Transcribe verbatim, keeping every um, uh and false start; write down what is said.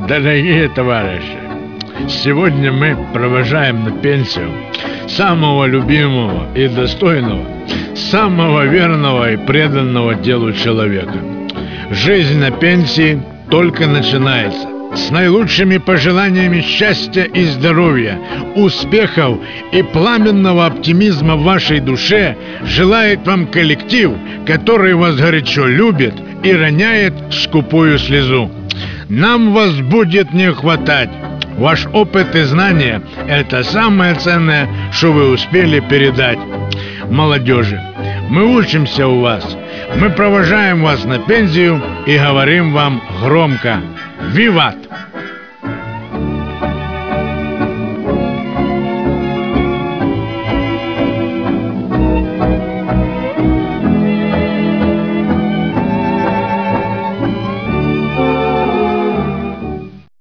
Дорогие товарищи, сегодня мы провожаем на пенсию самого любимого и достойного, самого верного и преданного делу человека. Жизнь на пенсии только начинается. С наилучшими пожеланиями счастья и здоровья, успехов и пламенного оптимизма в вашей душе желает вам коллектив, который вас горячо любит и роняет скупую слезу. Нам вас будет не хватать. Ваш опыт и знания – это самое ценное, что вы успели передать молодежи. Мы учимся у вас, мы провожаем вас на пенсию и говорим вам громко: «Виват!»